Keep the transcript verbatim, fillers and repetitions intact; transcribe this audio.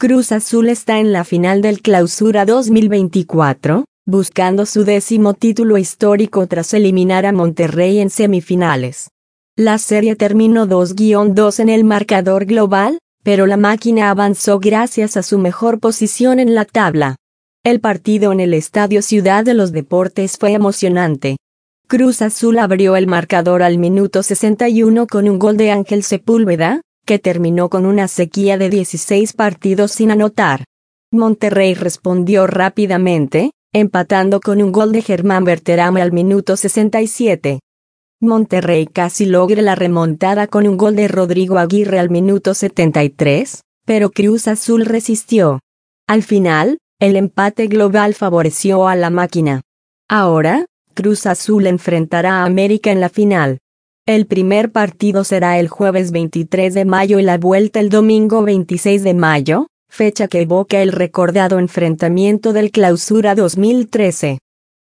Cruz Azul está en la final del Clausura dos mil veinticuatro, buscando su décimo título histórico tras eliminar a Monterrey en semifinales. La serie terminó dos a dos en el marcador global, pero la máquina avanzó gracias a su mejor posición en la tabla. El partido en el Estadio Ciudad de los Deportes fue emocionante. Cruz Azul abrió el marcador al minuto sesenta y uno con un gol de Ángel Sepúlveda, que terminó con una sequía de dieciséis partidos sin anotar. Monterrey respondió rápidamente, empatando con un gol de Germán Berterame al minuto sesenta y siete. Monterrey casi logra la remontada con un gol de Rodrigo Aguirre al minuto setenta y tres, pero Cruz Azul resistió. Al final, el empate global favoreció a la máquina. Ahora, Cruz Azul enfrentará a América en la final. El primer partido será el jueves veintitrés de mayo y la vuelta el domingo veintiséis de mayo, fecha que evoca el recordado enfrentamiento del Clausura dos mil trece.